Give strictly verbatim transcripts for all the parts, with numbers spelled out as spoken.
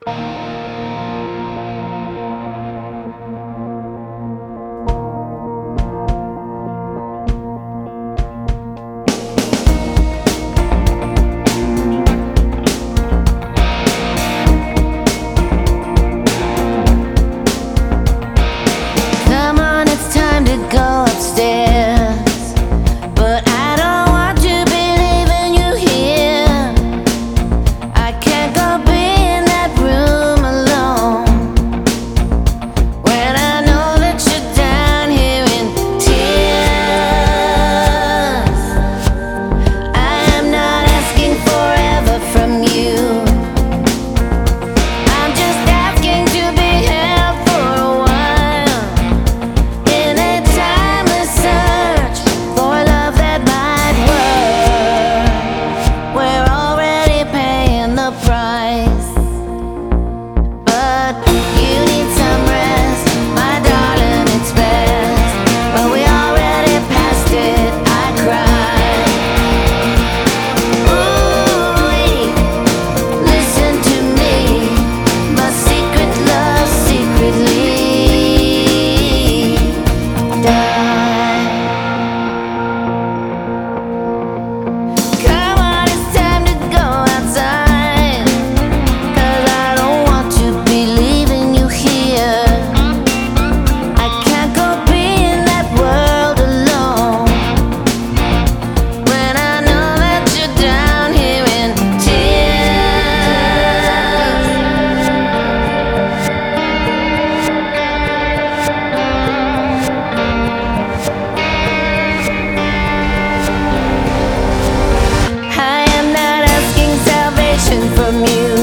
Come on, it's time to go upstairs, but I don't want to be leaving you here. I can't go be in that room alone when I know that you're down here in tears. I am not asking forever from you. I'm just asking to be held for a while in a timeless search for love that might work. We're already paying the price, but you need some rest, my darling, it's best. But we already passed it, I cried. Ooh, listen to me, my secret love secretly died. Come on, it's time to go outside, 'cause I don't want to be leaving you here. I can't go be in that world alone when I know that you're down here in tears. I am not asking salvation from you.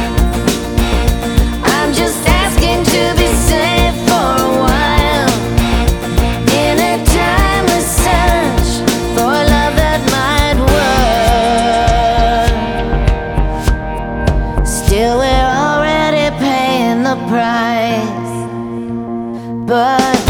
I'm just asking to be safe for a while in a timeless search for love that might work. Still, we're already paying the price, but